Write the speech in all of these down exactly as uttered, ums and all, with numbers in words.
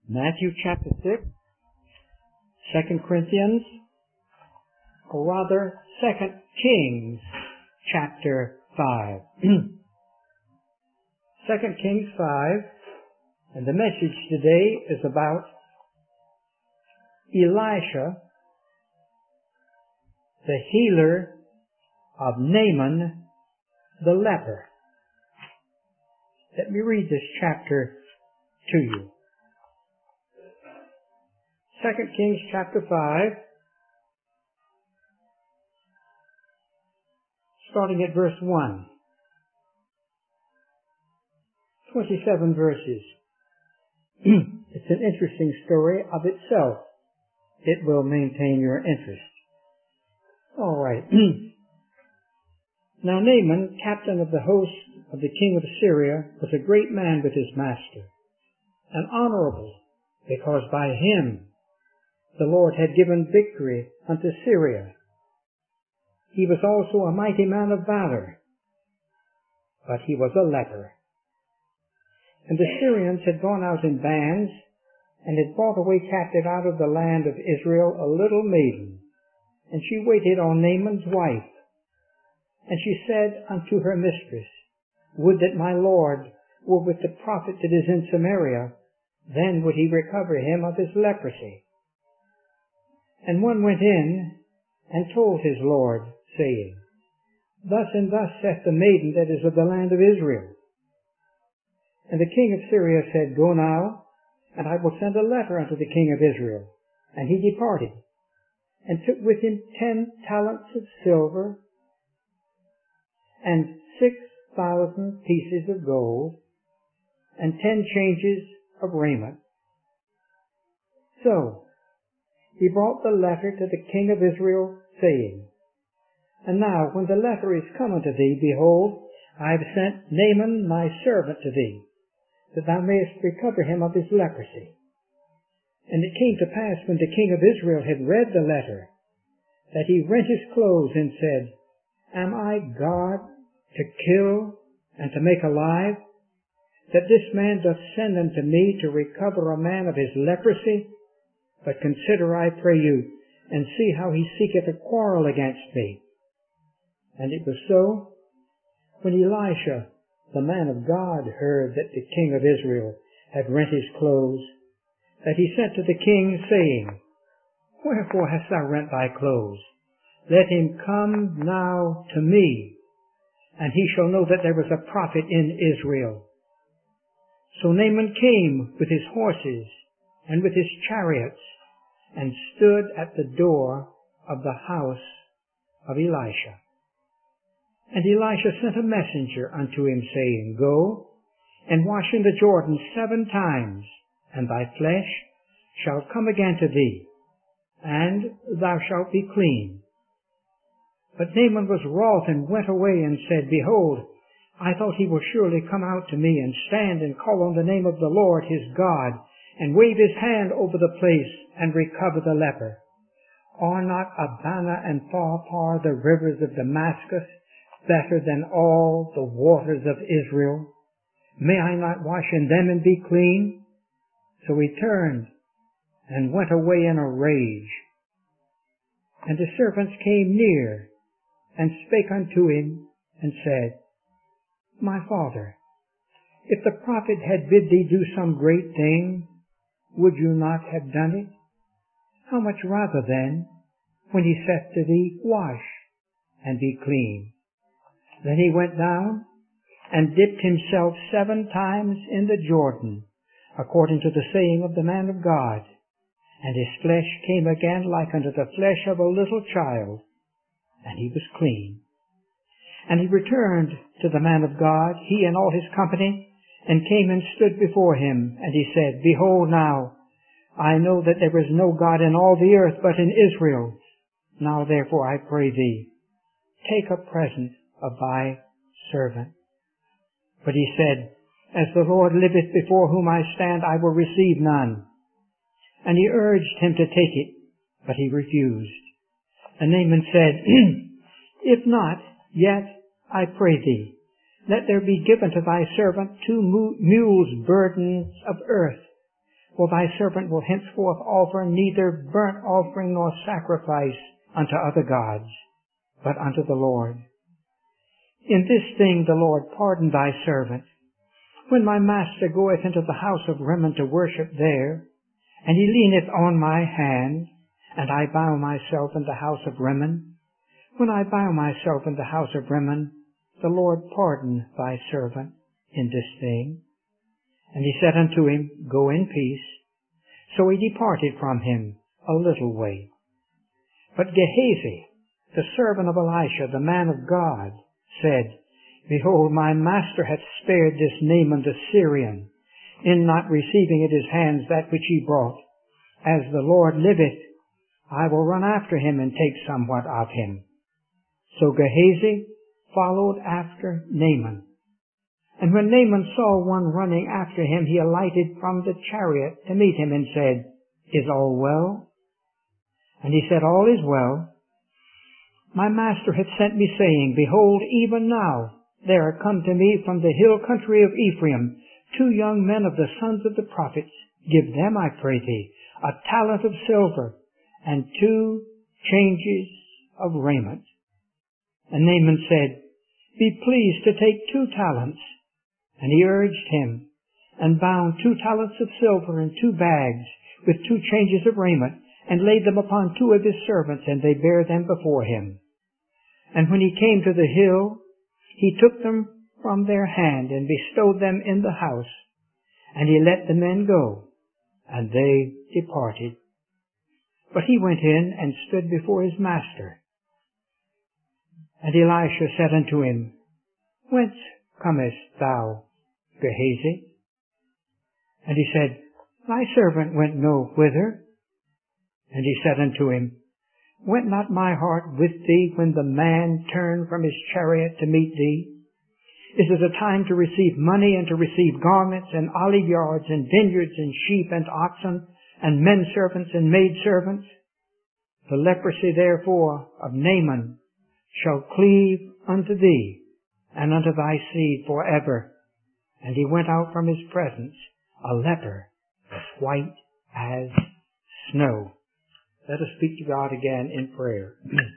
Matthew chapter six, Second Corinthians, or rather Second Kings chapter five. Second Kings five, and the message today is about Elisha, the healer of Naaman the leper. Let me read this chapter to you. Second Kings chapter five, starting at verse one. twenty-seven verses. It's an interesting story of itself. It will maintain your interest. All right. Now Naaman, captain of the host of the king of Syria, was a great man with his master, and honorable, because by him the Lord had given victory unto Syria. He was also a mighty man of valor, but he was a leper. And the Syrians had gone out in bands, and had brought away captive out of the land of Israel a little maiden, and she waited on Naaman's wife. And she said unto her mistress, Would that my Lord were with the prophet that is in Samaria, then would he recover him of his leprosy. And one went in and told his Lord, saying, Thus and thus saith the maiden that is of the land of Israel. And the king of Syria said, Go now, and I will send a letter unto the king of Israel. And he departed, and took with him ten talents of silver, and six thousand pieces of gold, and ten changes of raiment. So he brought the letter to the king of Israel, saying, And now, when the letter is come unto thee, behold, I have sent Naaman my servant to thee, that thou mayest recover him of his leprosy. And it came to pass, when the king of Israel had read the letter, that he rent his clothes and said, Am I God to kill and to make alive, that this man doth send unto me to recover a man of his leprosy? But consider, I pray you, and see how he seeketh a quarrel against me. And it was so, when Elisha, the man of God, heard that the king of Israel had rent his clothes, that he sent to the king, saying, Wherefore hast thou rent thy clothes? Let him come now to me, and he shall know that there was a prophet in Israel. So Naaman came with his horses and with his chariots, and stood at the door of the house of Elisha. And Elisha sent a messenger unto him, saying, Go, and wash in the Jordan seven times, and thy flesh shall come again to thee, and thou shalt be clean. But Naaman was wroth, and went away, and said, Behold, I thought he will surely come out to me, and stand and call on the name of the Lord his God, and wave his hand over the place, and recover the leper. Are not Abana and Pharpar, the rivers of Damascus, better than all the waters of Israel? May I not wash in them and be clean? So he turned and went away in a rage. And the servants came near, and spake unto him, and said, My father, if the prophet had bid thee do some great thing, would you not have done it? How much rather then, when he saith to thee, Wash, and be clean? Then he went down, and dipped himself seven times in the Jordan, according to the saying of the man of God. And his flesh came again like unto the flesh of a little child, and he was clean. And he returned to the man of God, he and all his company, and came and stood before him. And he said, Behold now, I know that there is no God in all the earth but in Israel. Now therefore I pray thee, take a present of thy servant. But he said, As the Lord liveth before whom I stand, I will receive none. And he urged him to take it, but he refused. And Naaman said, If not, yet I pray thee, let there be given to thy servant two mules' burdens of earth, For thy servant will henceforth offer neither burnt offering nor sacrifice unto other gods, but unto the Lord. In this thing the Lord pardon thy servant. When my master goeth into the house of Rimmon to worship there, and he leaneth on my hand, and I bow myself in the house of Rimmon, when I bow myself in the house of Rimmon, the Lord pardon thy servant in this thing. And he said unto him, Go in peace. So he departed from him a little way. But Gehazi, the servant of Elisha, the man of God, said, Behold, my master hath spared this Naaman the Syrian, in not receiving at his hands that which he brought. As the Lord liveth, I will run after him and take somewhat of him. So Gehazi followed after Naaman. And when Naaman saw one running after him, he alighted from the chariot to meet him and said, Is all well? And he said, All is well. My master hath sent me, saying, Behold, even now there are come to me from the hill country of Ephraim two young men of the sons of the prophets. Give them, I pray thee, a talent of silver and two changes of raiment. And Naaman said, Be pleased to take two talents. And he urged him, and bound two talents of silver in two bags with two changes of raiment, and laid them upon two of his servants, and they bare them before him. And when he came to the hill, he took them from their hand, and bestowed them in the house. And he let the men go, and they departed. But he went in and stood before his master. And Elisha said unto him, Whence comest thou, Gehazi? And he said, Thy servant went no whither. And he said unto him, Went not my heart with thee when the man turned from his chariot to meet thee? Is it a time to receive money and to receive garments and olive yards and vineyards and sheep and oxen and men servants and maid servants? The leprosy therefore of Naaman shall cleave unto thee and unto thy seed forever. And he went out from his presence, a leper, as white as snow. Let us speak to God again in prayer.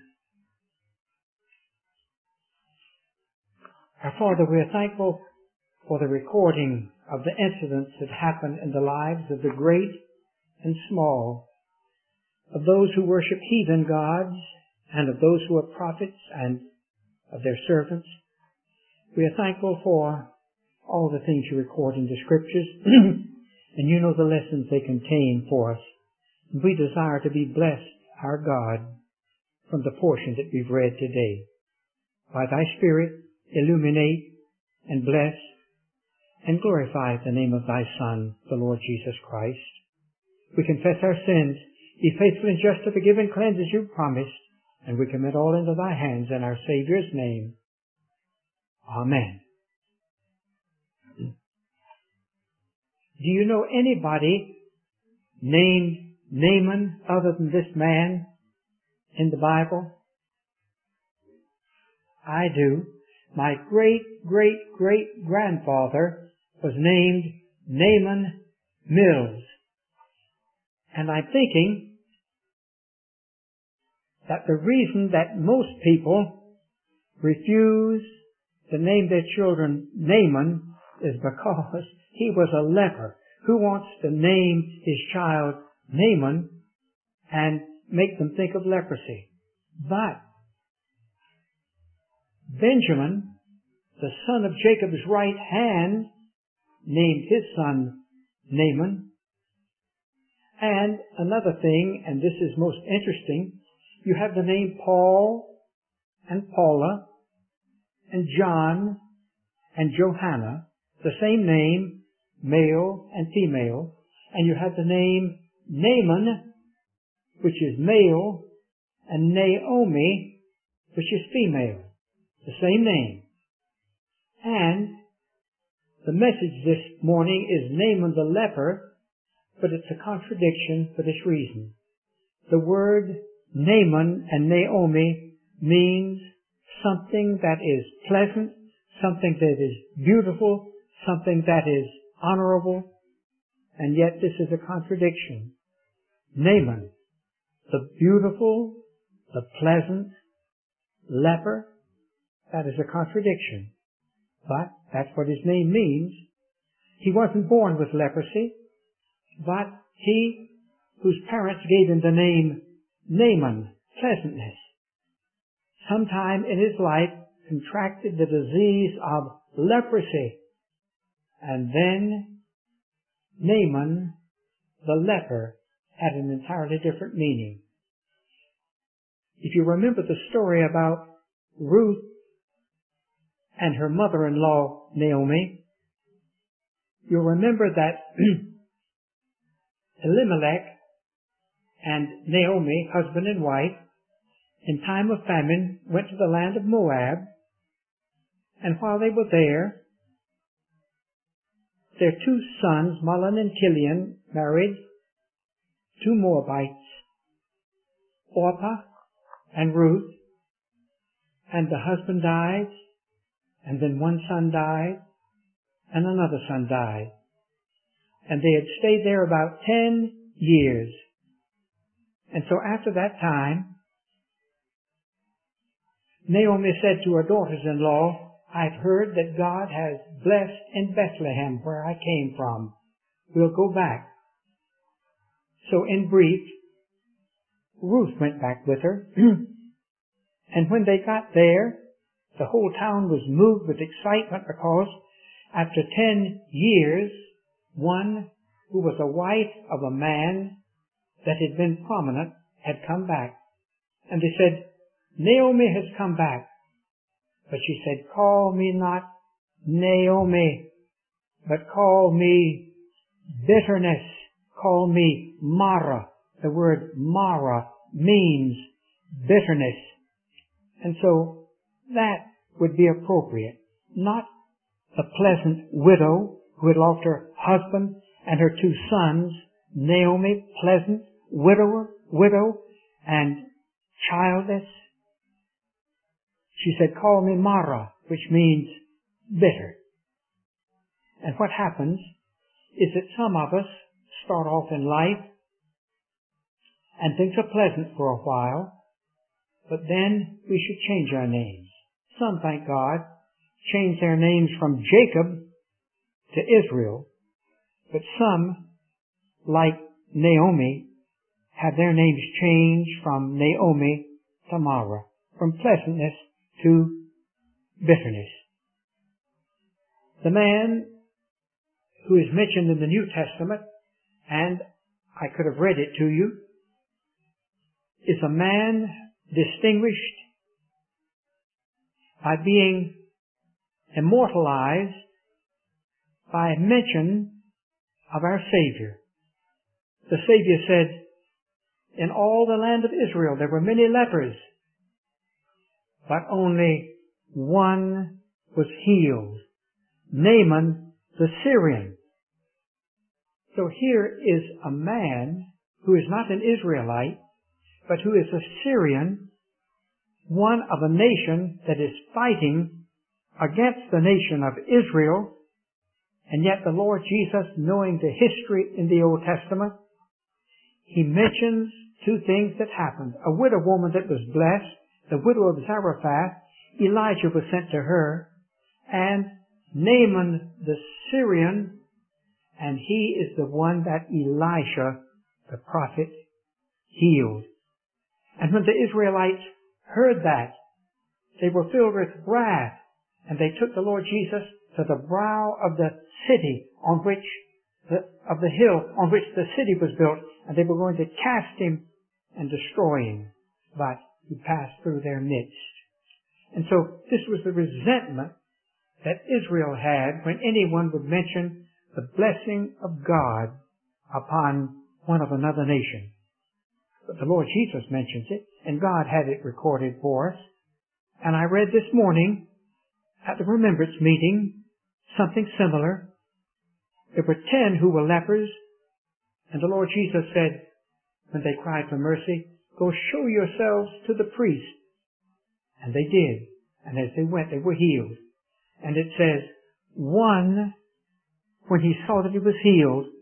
Our Father, we are thankful for the recording of the incidents that happened in the lives of the great and small, of those who worship heathen gods, and of those who are prophets, and of their servants. We are thankful for all the things you record in the Scriptures, and you know the lessons they contain for us. And we desire to be blessed, our God, from the portion that we've read today. By thy Spirit, illuminate and bless and glorify the name of thy Son, the Lord Jesus Christ. We confess our sins, be faithful and just to forgive and cleanse as you promised, and we commit all into thy hands in our Savior's name. Amen. Do you know anybody named Naaman other than this man in the Bible? I do. My great, great, great grandfather was named Naaman Mills. And I'm thinking that the reason that most people refuse to name their children Naaman is because he was a leper. Who wants to name his child Naaman and make them think of leprosy? But Benjamin, the son of Jacob's right hand, named his son Naaman. And another thing, and this is most interesting, you have the name Paul and Paula and John and Johanna, the same name, male and female, and you have the name Naaman, which is male, and Naomi, which is female. The same name. And the message this morning is Naaman the leper, but it's a contradiction for this reason. The word Naaman and Naomi means something that is pleasant, something that is beautiful, something that is honorable. And yet this is a contradiction. Naaman, the beautiful, the pleasant leper, that is a contradiction. But that's what his name means. He wasn't born with leprosy, but he, whose parents gave him the name Naaman, pleasantness, sometime in his life contracted the disease of leprosy. And then Naaman, the leper, had an entirely different meaning. If you remember the story about Ruth and her mother-in-law, Naomi, you'll remember that Elimelech and Naomi, husband and wife, in time of famine, went to the land of Moab, and while they were there, their two sons, Mahlon and Chilion, married two Moabites, Orpah and Ruth, and the husband died, and then one son died, and another son died. And they had stayed there about ten years. And so after that time, Naomi said to her daughters-in-law, I've heard that God has blessed in Bethlehem, where I came from. We'll go back. So in brief, Ruth went back with her. And when they got there, the whole town was moved with excitement because after ten years, one who was a wife of a man that had been prominent had come back. And they said, Naomi has come back. But she said, call me not Naomi, but call me bitterness. Call me Mara. The word Mara means bitterness. And so that would be appropriate. Not the pleasant widow who had lost her husband and her two sons, Naomi, pleasant widower, widow, and childless. She said, call me Mara, which means bitter. And what happens is that some of us start off in life and things are pleasant for a while, but then we should change our names. Some, thank God, change their names from Jacob to Israel, but some, like Naomi, have their names changed from Naomi to Mara, from pleasantness to bitterness. The man who is mentioned in the New Testament, and I could have read it to you, is a man distinguished by being immortalized by mention of our Savior. The Savior said, in all the land of Israel there were many lepers, but only one was healed, Naaman the Syrian. So here is a man who is not an Israelite, but who is a Syrian, one of a nation that is fighting against the nation of Israel, and yet the Lord Jesus, knowing the history in the Old Testament, He mentions two things that happened. A widow woman that was blessed, the widow of Zarephath, Elijah was sent to her, and Naaman the Syrian, and he is the one that Elisha, the prophet, healed. And when the Israelites heard that, they were filled with wrath, and they took the Lord Jesus to the brow of the city on which, the, of the hill on which the city was built, and they were going to cast him and destroy him. But he passed through their midst. And so this was the resentment that Israel had when anyone would mention the blessing of God upon one of another nation. But the Lord Jesus mentions it, and God had it recorded for us. And I read this morning at the remembrance meeting something similar. There were ten who were lepers, and the Lord Jesus said, when they cried for mercy, go show yourselves to the priest. And they did. And as they went, they were healed. And it says, one, when he saw that he was healed,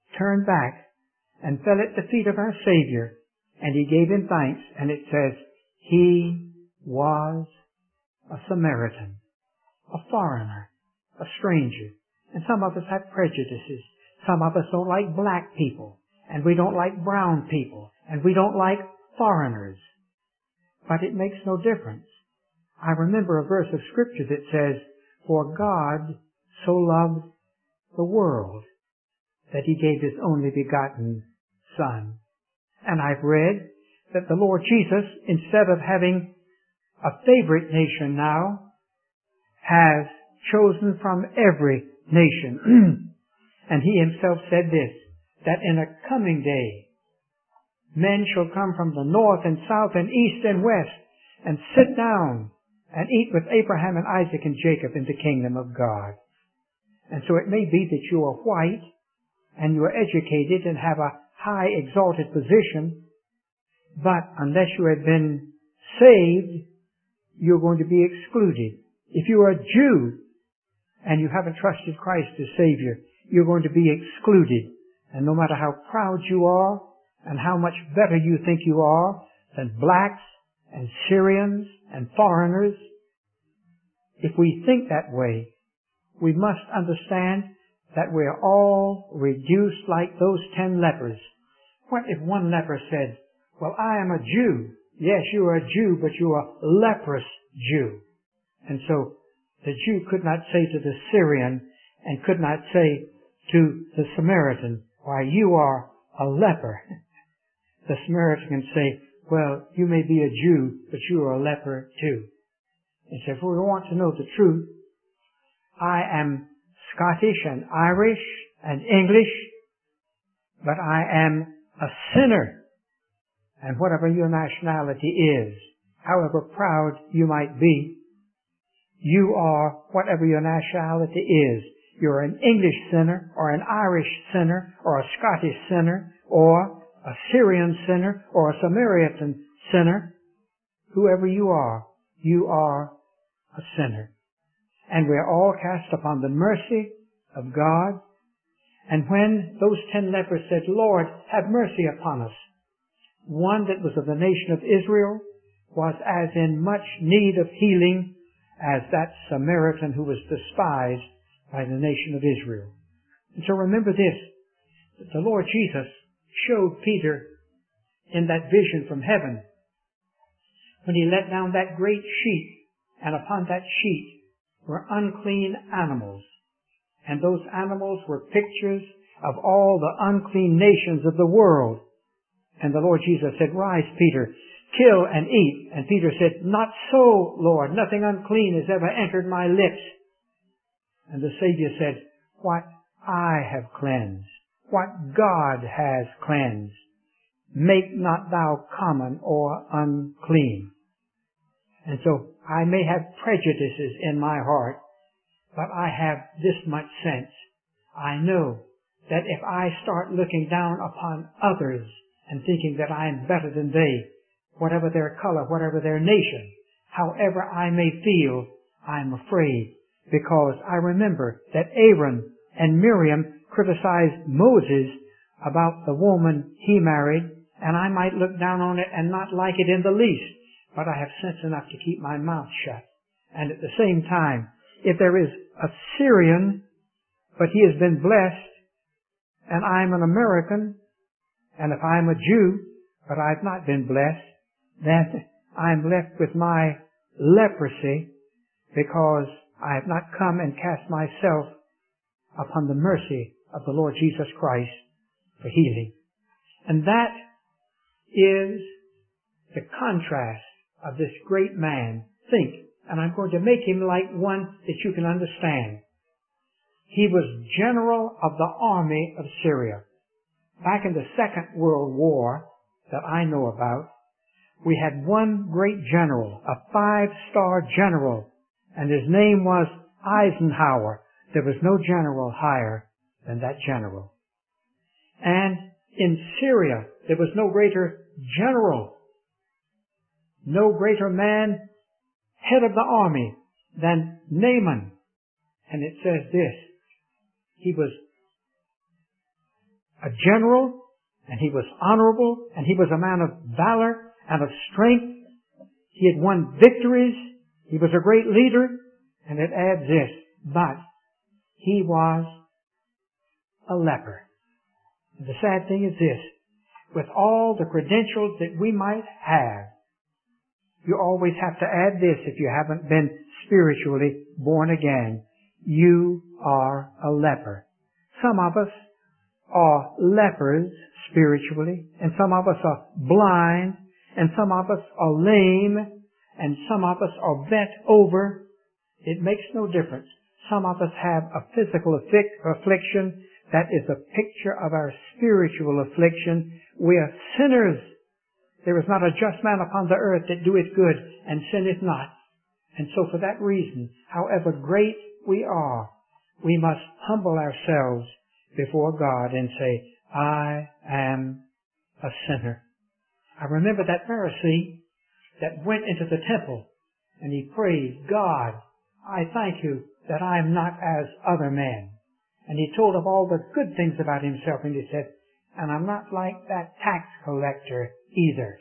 turned back and fell at the feet of our Savior, and he gave him thanks, and it says, he was a Samaritan, a foreigner, a stranger. And some of us have prejudices. Some of us don't like black people, and we don't like brown people, and we don't like foreigners. But it makes no difference. I remember a verse of Scripture that says, for God so loved the world that he gave his only begotten Son. And I've read that the Lord Jesus, instead of having a favorite nation now, has chosen from every nation. And he himself said this, that in a coming day, men shall come from the north and south and east and west and sit down and eat with Abraham and Isaac and Jacob in the kingdom of God. And so it may be that you are white and you are educated and have a high exalted position, but unless you have been saved, you're going to be excluded. If you are a Jew and you haven't trusted Christ as Savior, you're going to be excluded. And no matter how proud you are and how much better you think you are than blacks and Syrians and foreigners, if we think that way, we must understand that we're all reduced like those ten lepers. What if one leper said, well, I am a Jew. Yes, you are a Jew, but you are a leprous Jew. And so the Jew could not say to the Syrian and could not say to the Samaritan, why, you are a leper. The Samaritan can say, well, you may be a Jew, but you are a leper too. And so if we want to know the truth, I am Scottish and Irish and English, but I am a sinner. And whatever your nationality is, however proud you might be, you are whatever your nationality is. You're an English sinner, or an Irish sinner, or a Scottish sinner, or a Syrian sinner, or a Samaritan sinner. Whoever you are, you are a sinner. And we're all cast upon the mercy of God. And when those ten lepers said, Lord, have mercy upon us, one that was of the nation of Israel was as in much need of healing as that Samaritan who was despised by the nation of Israel. And so remember this, that the Lord Jesus showed Peter in that vision from heaven when he let down that great sheet, and upon that sheet were unclean animals. And those animals were pictures of all the unclean nations of the world. And the Lord Jesus said, rise, Peter, kill and eat. And Peter said, not so, Lord, nothing unclean has ever entered my lips. And the Savior said, what I have cleansed, what God has cleansed, make not thou common or unclean. And so I may have prejudices in my heart, but I have this much sense. I know that if I start looking down upon others and thinking that I am better than they, whatever their color, whatever their nation, however I may feel, I'm afraid, because I remember that Aaron and Miriam criticized Moses about the woman he married, and I might look down on it and not like it in the least, but I have sense enough to keep my mouth shut. And at the same time, if there is a Syrian, but he has been blessed, and I'm an American, and if I'm a Jew, but I've not been blessed, then I'm left with my leprosy because I have not come and cast myself upon the mercy of the Lord Jesus Christ for healing. And that is the contrast of this great man. Think, and I'm going to make him like one that you can understand. He was general of the army of Syria. Back in the Second World War that I know about, we had one great general, a five-star general, and his name was Eisenhower. There was no general higher than that general. And in Syria, there was no greater general, no greater man, head of the army, than Naaman. And it says this, he was a general, and he was honorable, and he was a man of valor and of strength. He had won victories. He was a great leader. And it adds this, but he was a leper. And the sad thing is this, with all the credentials that we might have, you always have to add this if you haven't been spiritually born again. You are a leper. Some of us are lepers spiritually, and some of us are blind, and some of us are lame, and some of us are bent over. It makes no difference. Some of us have a physical affliction that is a picture of our spiritual affliction. We are sinners. There is not a just man upon the earth that doeth good and sinneth not. And so for that reason, however great we are, we must humble ourselves before God and say, I am a sinner. I remember that Pharisee that went into the temple and he prayed, God, I thank you that I am not as other men. And he told of all the good things about himself, and he said, and I'm not like that tax collector either.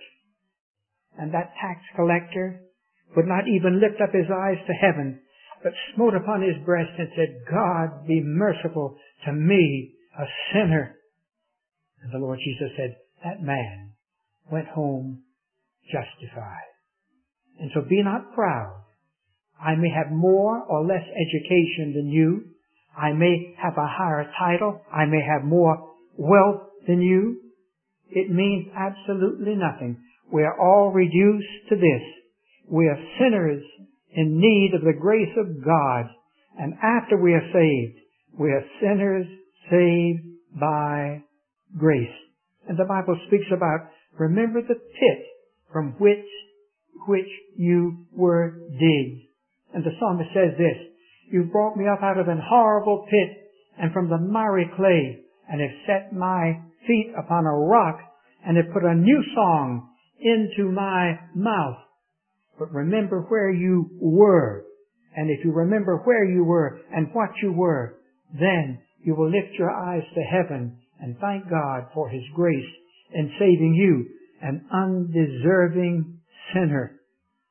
And that tax collector would not even lift up his eyes to heaven, but smote upon his breast and said, God, be merciful to me, a sinner. And the Lord Jesus said, that man went home justified. And so be not proud. I may have more or less education than you. I may have a higher title. I may have more wealth than you. It means absolutely nothing. We are all reduced to this. We are sinners in need of the grace of God. And after we are saved, we are sinners saved by grace. And the Bible speaks about, remember the pit from which, which you were digged. And the psalmist says this, you've brought me up out of an horrible pit and from the miry clay, and have set my feet upon a rock, and have put a new song into my mouth. But remember where you were. And if you remember where you were and what you were, then you will lift your eyes to heaven and thank God for His grace in saving you, an undeserving sinner.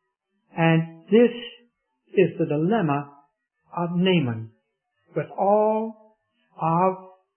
And this is the dilemma of Naaman. With all of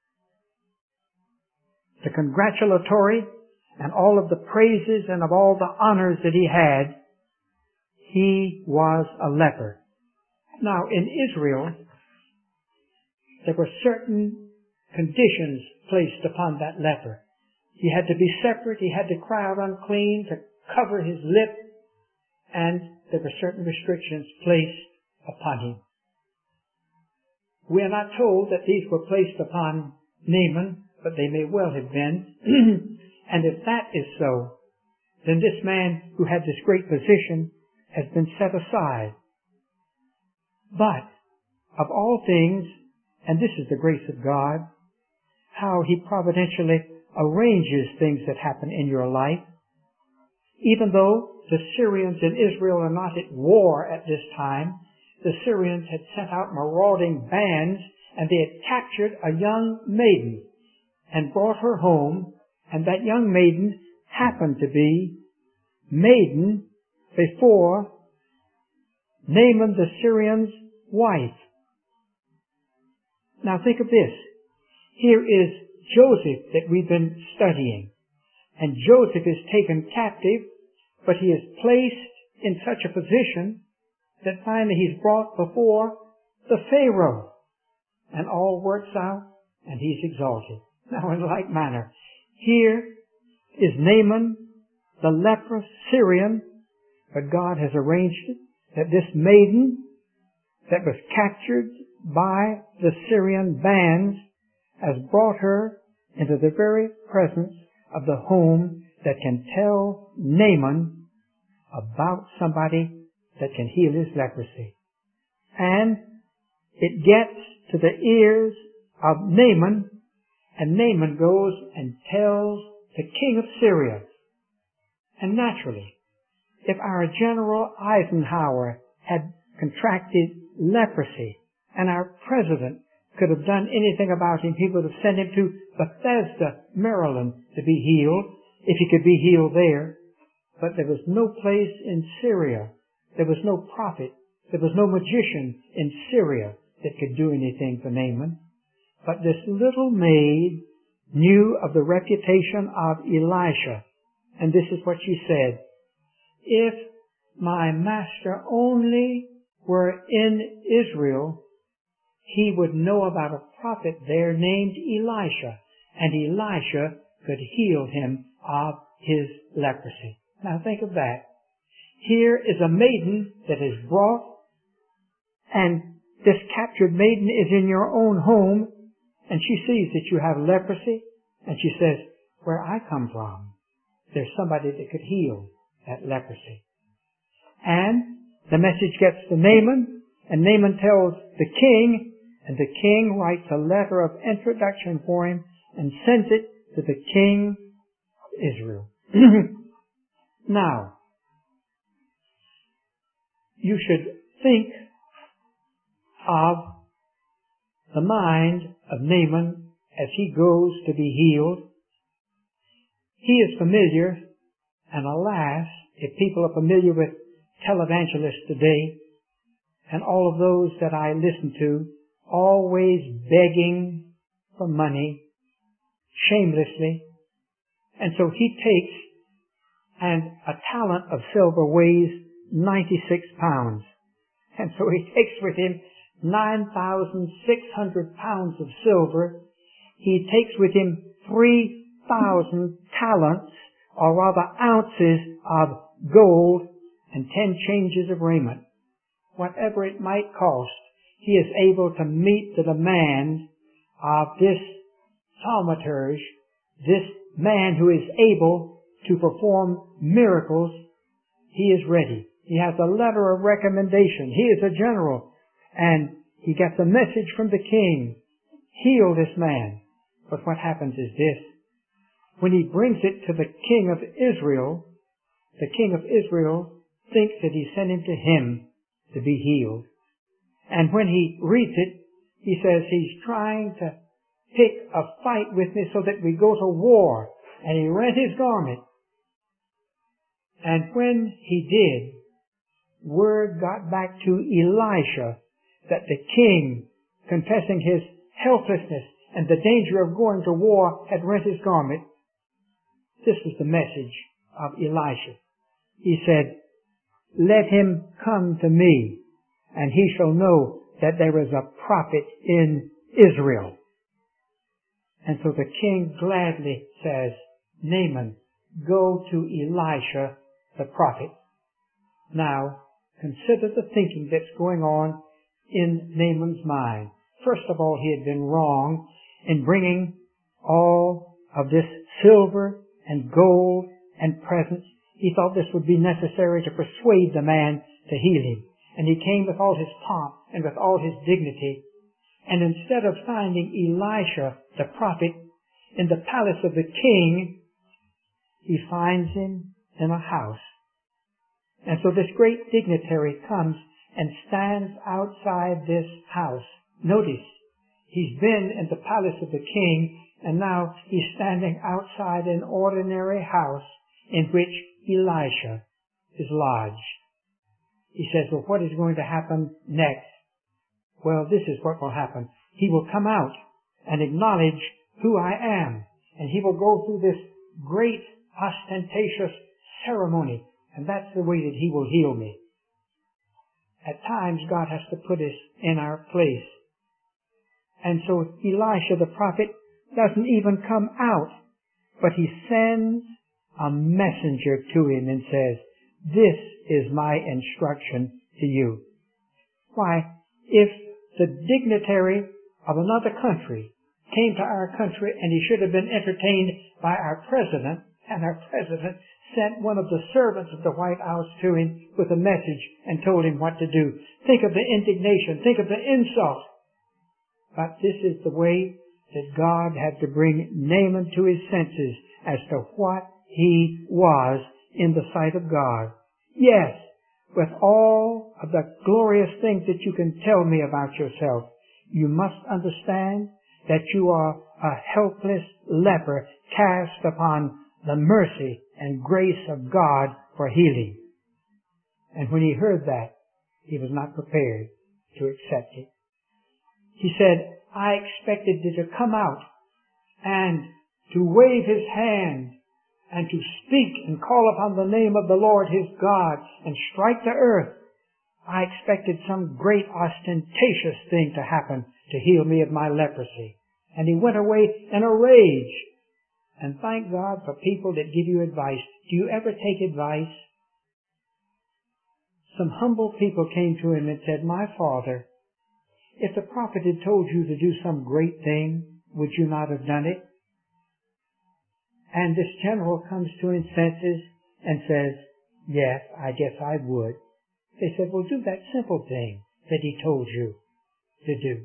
the congratulatory and all of the praises and of all the honors that he had, he was a leper. Now, in Israel, there were certain conditions placed upon that leper. He had to be separate. He had to cry out unclean, to cover his lip, and there were certain restrictions placed upon him. We are not told that these were placed upon Naaman, but they may well have been. And if that is so, then this man who had this great position has been set aside. But of all things, and this is the grace of God, how He providentially arranges things that happen in your life. Even though the Syrians in Israel are not at war at this time, the Syrians had sent out marauding bands, and they had captured a young maiden and brought her home, and that young maiden happened to be maiden before Naaman the Syrian's wife. Now think of this. Here is Joseph that we've been studying. And Joseph is taken captive, but he is placed in such a position that finally he's brought before the Pharaoh. And all works out, and he's exalted. Now in like manner, here is Naaman, the leprous Syrian, but God has arranged it that this maiden that was captured by the Syrian bands has brought her into the very presence of the home that can tell Naaman about somebody that can heal his leprosy. And it gets to the ears of Naaman, and Naaman goes and tells the king of Syria. And naturally, if our General Eisenhower had contracted leprosy, and our president could have done anything about him, he would have sent him to Bethesda, Maryland, to be healed, if he could be healed there. But there was no place in Syria. There was no prophet. There was no magician in Syria that could do anything for Naaman. But this little maid knew of the reputation of Elisha. And this is what she said. If my master only were in Israel, he would know about a prophet there named Elisha, and Elisha could heal him of his leprosy. Now think of that. Here is a maiden that is brought, and this captured maiden is in your own home, and she sees that you have leprosy, and she says, where I come from, there's somebody that could heal that leprosy. And the message gets to Naaman, and Naaman tells the king, and the king writes a letter of introduction for him and sends it to the king of Israel. Now, you should think of the mind of Naaman as he goes to be healed. He is familiar, and alas, if people are familiar with televangelists today, and all of those that I listen to, always begging for money, shamelessly. And so he takes, and a talent of silver weighs ninety-six pounds. And so he takes with him nine thousand six hundred pounds of silver. He takes with him three thousand talents, or rather ounces of gold, and ten changes of raiment. Whatever it might cost, he is able to meet the demand of this thaumaturge, this man who is able to perform miracles. He is ready. He has a letter of recommendation. He is a general, and he gets a message from the king. Heal this man. But what happens is this. When he brings it to the king of Israel, the king of Israel thinks that he sent him to him to be healed. And when he reads it, he says he's trying to pick a fight with me so that we go to war. And he rent his garment. And when he did, word got back to Elisha that the king, confessing his helplessness and the danger of going to war, had rent his garment. This was the message of Elisha. He said, let him come to me, and he shall know that there is a prophet in Israel. And so the king gladly says, Naaman, go to Elisha the prophet. Now, consider the thinking that's going on in Naaman's mind. First of all, he had been wrong in bringing all of this silver and gold and presents. He thought this would be necessary to persuade the man to heal him. And he came with all his pomp and with all his dignity. And instead of finding Elisha, the prophet, in the palace of the king, he finds him in a house. And so this great dignitary comes and stands outside this house. Notice, he's been in the palace of the king, and now he's standing outside an ordinary house in which Elisha is lodged. He says, well, what is going to happen next? Well, this is what will happen. He will come out and acknowledge who I am, and he will go through this great ostentatious ceremony, and that's the way that he will heal me. At times, God has to put us in our place. And so Elisha the prophet doesn't even come out, but he sends a messenger to him and says, this is my instruction to you. Why, if the dignitary of another country came to our country and he should have been entertained by our president, and our president sent one of the servants of the White House to him with a message and told him what to do. Think of the indignation. Think of the insult. But this is the way that God had to bring Naaman to his senses as to what he was in the sight of God. Yes, with all of the glorious things that you can tell me about yourself, you must understand that you are a helpless leper cast upon the mercy and grace of God for healing. And when he heard that, he was not prepared to accept it. He said, I expected you to come out and to wave his hand and to speak and call upon the name of the Lord his God and strike the earth. I expected some great ostentatious thing to happen to heal me of my leprosy. And he went away in a rage. And thank God for people that give you advice. Do you ever take advice? Some humble people came to him and said, my father, if the prophet had told you to do some great thing, would you not have done it? And this general comes to his senses and says, yes, I guess I would. They said, well, do that simple thing that he told you to do.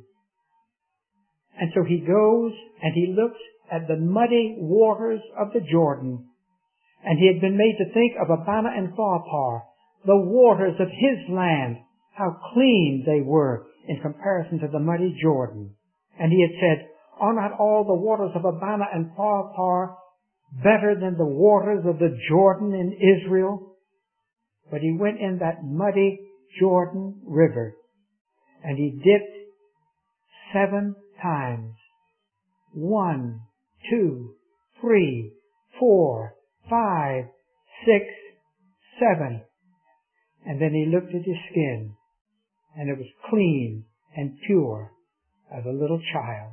And so he goes and he looks at the muddy waters of the Jordan. And he had been made to think of Abana and Pharpar, the waters of his land, how clean they were in comparison to the muddy Jordan. And he had said, are not all the waters of Abana and Pharpar better than the waters of the Jordan in Israel? But he went in that muddy Jordan River, and he dipped seven times. One, two, three, four, five, six, seven. And then he looked at his skin, and it was clean and pure as a little child.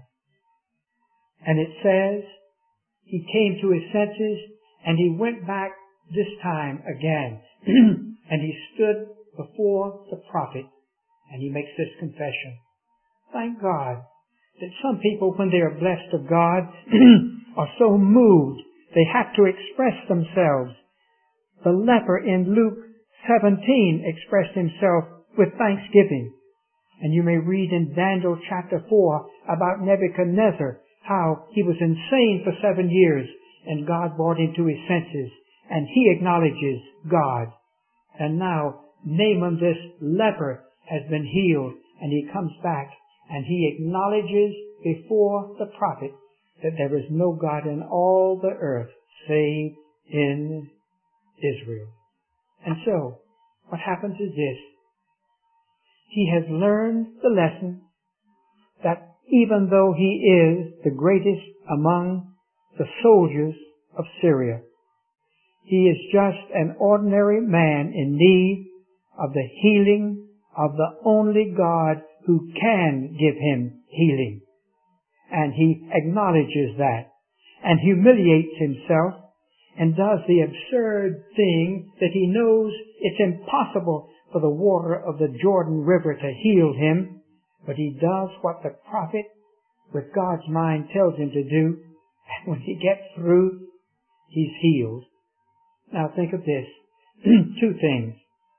And it says, he came to his senses, and he went back this time again. And he stood before the prophet, and he makes this confession. Thank God that some people, when they are blessed of God, are so moved, they have to express themselves. The leper in Luke seventeen expressed himself with thanksgiving. And you may read in Daniel chapter four about Nebuchadnezzar, how he was insane for seven years, and God brought him to his senses, and he acknowledges God. And now Naaman, this leper, has been healed, and he comes back, and he acknowledges before the prophet that there is no God in all the earth save in Israel. And so, what happens is this. He has learned the lesson that even though he is the greatest among the soldiers of Syria, he is just an ordinary man in need of the healing of the only God who can give him healing. And he acknowledges that and humiliates himself and does the absurd thing that he knows it's impossible for the water of the Jordan River to heal him, but he does what the prophet with God's mind tells him to do, and when he gets through, he's healed. Now think of this. Two things.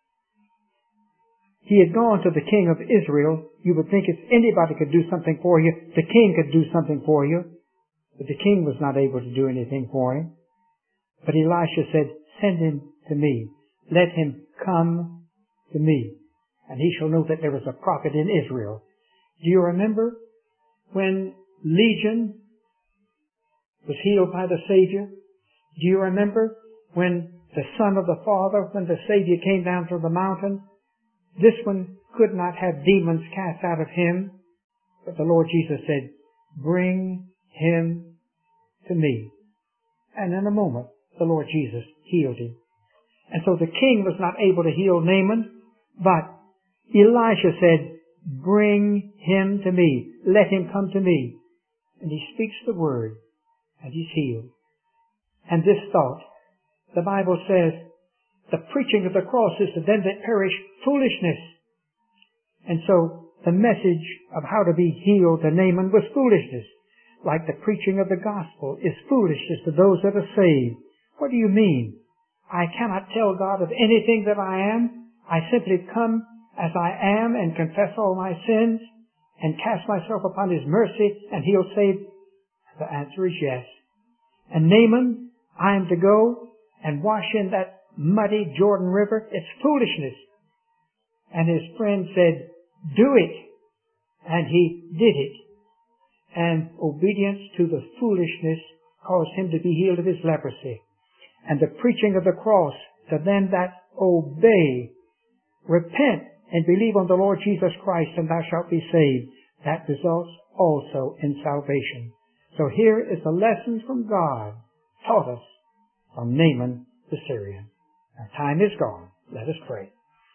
He had gone to the king of Israel. You would think if anybody could do something for you, the king could do something for you. But the king was not able to do anything for him. But Elisha said, send him to me. Let him come to me, and he shall know that there was a prophet in Israel. Do you remember when Legion was healed by the Savior? Do you remember when the Son of the Father, when the Savior came down from the mountain? This one could not have demons cast out of him, but the Lord Jesus said, bring him to me. And in a moment, the Lord Jesus healed him. And so the king was not able to heal Naaman, but Elisha said, bring him to me. Let him come to me. And he speaks the word, and he's healed. And this thought, the Bible says, the preaching of the cross is to them that perish foolishness. And so the message of how to be healed to Naaman was foolishness. Like the preaching of the gospel is foolishness to those that are saved. What do you mean? I cannot tell God of anything that I am. I simply come as I am and confess all my sins and cast myself upon his mercy, and he'll save. The answer is yes. And Naaman, I am to go and wash in that muddy Jordan River. It's foolishness. And his friend said, do it. And he did it. And obedience to the foolishness caused him to be healed of his leprosy. And the preaching of the cross to them that obey, repent and believe on the Lord Jesus Christ, and thou shalt be saved. That results also in salvation. So here is the lesson from God taught us from Naaman the Syrian. Our time is gone. Let us pray.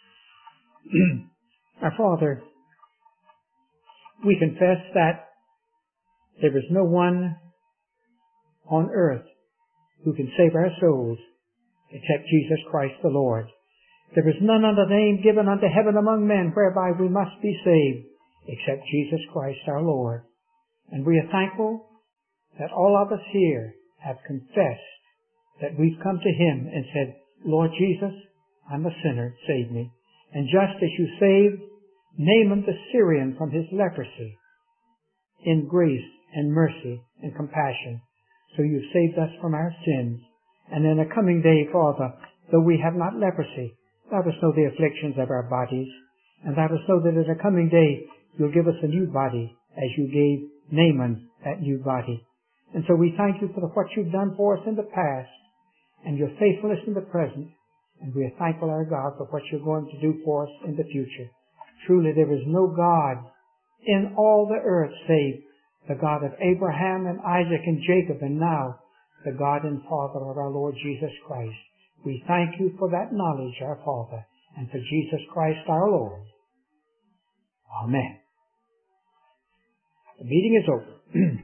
Our Father, we confess that there is no one on earth who can save our souls except Jesus Christ the Lord. There is none other name given unto heaven among men whereby we must be saved except Jesus Christ our Lord. And we are thankful that all of us here have confessed that we've come to Him and said, Lord Jesus, I'm a sinner, save me. And just as you saved Naaman the Syrian from his leprosy in grace and mercy and compassion, so you've saved us from our sins. And in a coming day, Father, though we have not leprosy, let us know the afflictions of our bodies, and let us know that in a coming day you'll give us a new body as you gave Naaman that new body. And so we thank you for the, what you've done for us in the past and your faithfulness in the present. And we are thankful, our God, for what you're going to do for us in the future. Truly, there is no God in all the earth save the God of Abraham and Isaac and Jacob, and now the God and Father of our Lord Jesus Christ. We thank you for that knowledge, our Father, and for Jesus Christ our Lord. Amen. The meeting is over.